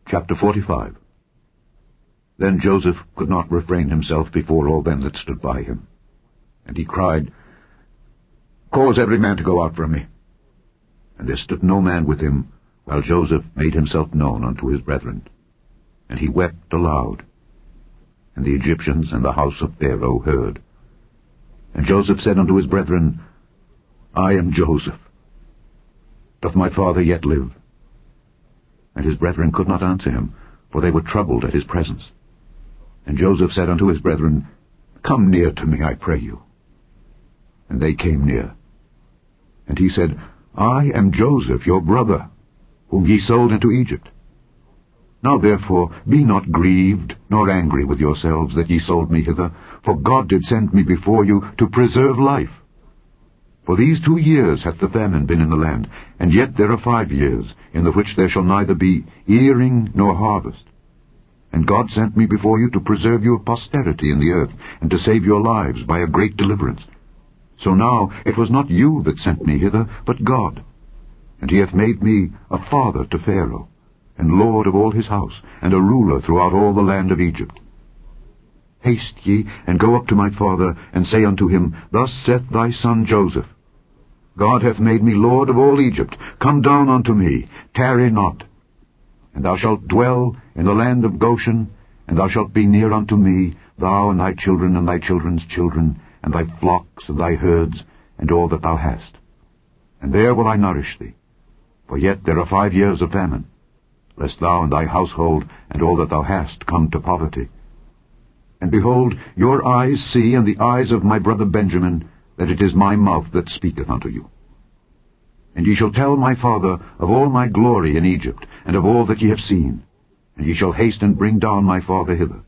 Chapter 45. Then Joseph could not refrain himself before all them that stood by him. And he cried, Cause every man to go out from me. And there stood no man with him, while Joseph made himself known unto his brethren. And he wept aloud. And the Egyptians and the house of Pharaoh heard. And Joseph said unto his brethren, I am Joseph. Doth my father yet live? And his brethren could not answer him, for they were troubled at his presence. And Joseph said unto his brethren, Come near to me, I pray you. And they came near. And he said, I am Joseph, your brother, whom ye sold into Egypt. Now therefore be not grieved, nor angry with yourselves that ye sold me hither, for God did send me before you to preserve life. For these 2 years hath the famine been in the land, and yet there are 5 years, in the which there shall neither be earing nor harvest. And God sent me before you to preserve your posterity in the earth, and to save your lives by a great deliverance. So now it was not you that sent me hither, but God. And he hath made me a father to Pharaoh, and lord of all his house, and a ruler throughout all the land of Egypt. Haste ye, and go up to my father, and say unto him, Thus saith thy son Joseph, God hath made me lord of all Egypt. Come down unto me, tarry not. And thou shalt dwell in the land of Goshen, and thou shalt be near unto me, thou and thy children and thy children's children, and thy flocks and thy herds, and all that thou hast. And there will I nourish thee. For yet there are 5 years of famine, lest thou and thy household and all that thou hast come to poverty. And behold, your eyes see, and the eyes of my brother Benjamin, that it is my mouth that speaketh unto you. And ye shall tell my father of all my glory in Egypt, and of all that ye have seen, and ye shall haste and bring down my father hither.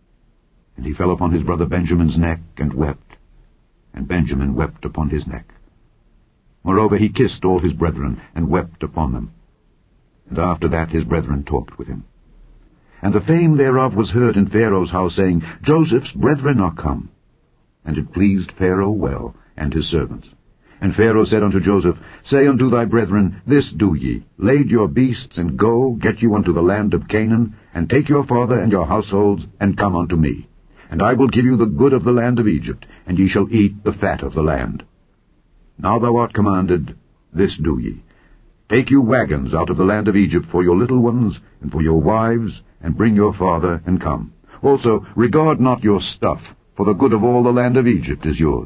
And he fell upon his brother Benjamin's neck, and wept, and Benjamin wept upon his neck. Moreover he kissed all his brethren, and wept upon them. And after that his brethren talked with him. And the fame thereof was heard in Pharaoh's house, saying, Joseph's brethren are come. And it pleased Pharaoh well, and his servants. And Pharaoh said unto Joseph, Say unto thy brethren, This do ye, lade your beasts, and go, get you unto the land of Canaan, and take your father and your households, and come unto me. And I will give you the good of the land of Egypt, and ye shall eat the fat of the land. Now thou art commanded, This do ye. Take you wagons out of the land of Egypt for your little ones, and for your wives, and bring your father, and come. Also regard not your stuff, for the good of all the land of Egypt is yours.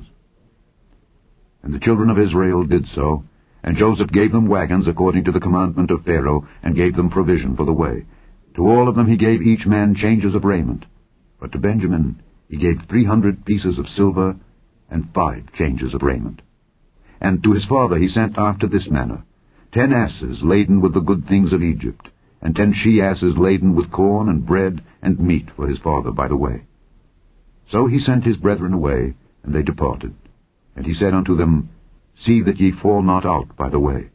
And the children of Israel did so, and Joseph gave them wagons according to the commandment of Pharaoh, and gave them provision for the way. To all of them he gave each man changes of raiment. But to Benjamin he gave 300 pieces of silver, and 5 changes of raiment. And to his father he sent after this manner, 10 asses laden with the good things of Egypt, and 10 she-asses laden with corn and bread and meat for his father by the way. So he sent his brethren away, and they departed. And he said unto them, See that ye fall not out by the way.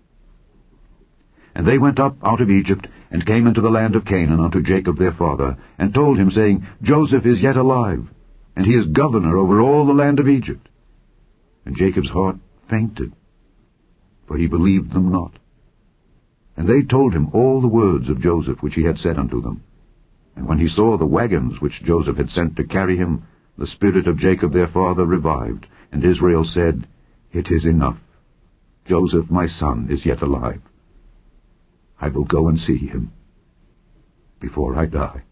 And they went up out of Egypt, and came into the land of Canaan unto Jacob their father, and told him, saying, Joseph is yet alive, and he is governor over all the land of Egypt. And Jacob's heart fainted, for he believed them not. And they told him all the words of Joseph which he had said unto them. And when he saw the wagons which Joseph had sent to carry him, the spirit of Jacob their father revived, and Israel said, It is enough. Joseph my son is yet alive. I will go and see him before I die.